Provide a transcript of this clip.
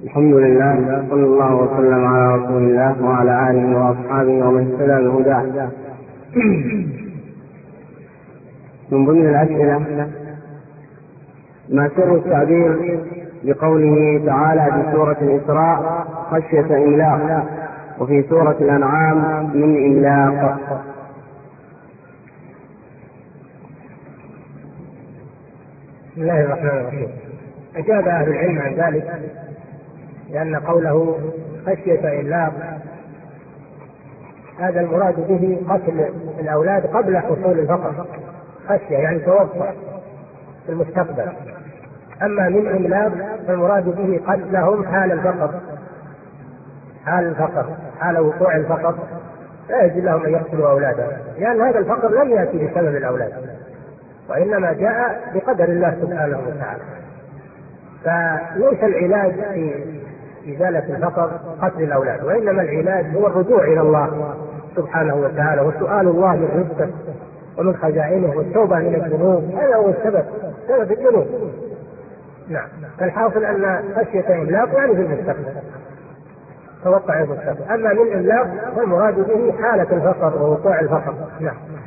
الحمد لله، صلى الله وسلم على رسول الله وعلى آله وأصحابه ومن اهتدى بهداه. من ضمن الأسئلة: ما سر التعبير بقوله تعالى في سورة الإسراء خشية إملاق، وفي سورة الأنعام من إملاق؟ بسم الله الرحمن الرحيم. أجاب أهل العلم عن ذلك لأن قوله خشية إملاق هذا المراد به قتل الأولاد قبل حصول الفقر، خشية يعني توقع في المستقبل. أما من إملاق فالمراد به قتلهم حال الفقر، حال وقوع الفقر لا يجوز لهم أن يقتلوا أولادهم، لأن هذا الفقر لم يأتي بسبب الأولاد، وإنما جاء بقدر الله سبحانه وتعالى. فليس العلاج في إزالة الفقر قتل الأولاد، وإنما العلاج هو الرجوع إلى الله سبحانه وتعالى وسؤال الله من رزقه ومن خزائنه والتوبة من الذنوب. هذا هو سبب الذنوب. نعم. فالحاصل أن خشية إملاق يعني في المستقبل، توقع المستقبل. أما من إملاق فالمراد به حالة الفقر ووقوع الفقر. نعم.